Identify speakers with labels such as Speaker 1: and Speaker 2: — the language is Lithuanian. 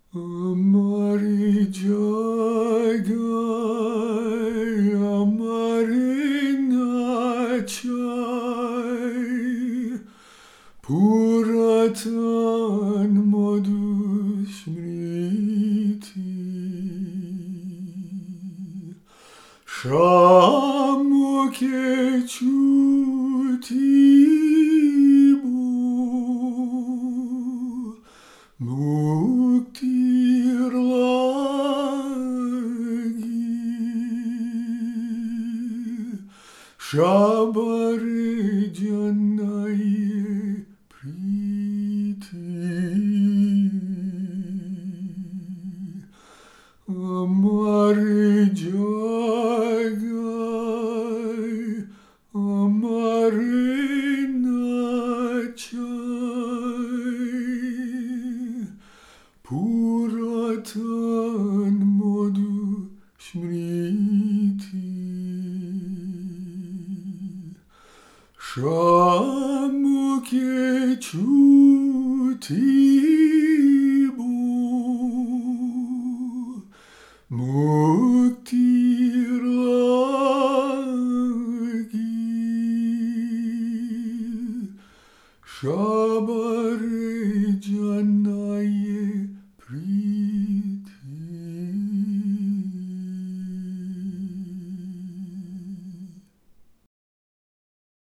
Speaker 1: हमारी जगह हमारी नाचाई पुरातन मधुस्मृति शामों के छूटी मुक्तिर lagi shabar janai priti amar jagai amar nachai पुरातन मधुस्मृति शाम के छूटी